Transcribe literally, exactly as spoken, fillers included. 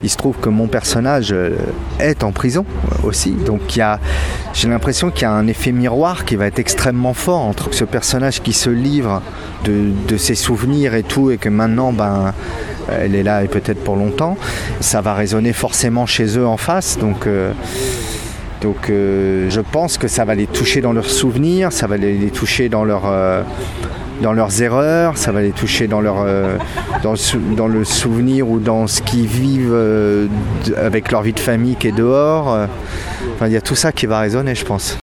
il se trouve que mon personnage est en prison aussi. Donc il y a, j'ai l'impression qu'il y a un effet miroir qui va être extrêmement fort entre ce personnage qui se livre de, de ses souvenirs et tout, et que maintenant, ben, elle est là et peut-être pour longtemps. Ça va résonner forcément chez eux en face. Donc... Euh, Donc euh, je pense que ça va les toucher dans leurs souvenirs, ça va les, les toucher dans, leur, euh, dans leurs erreurs, ça va les toucher dans, leur, euh, dans, le, dans le souvenir ou dans ce qu'ils vivent euh, avec leur vie de famille qui est dehors. Enfin, il y a tout ça qui va résonner, je pense.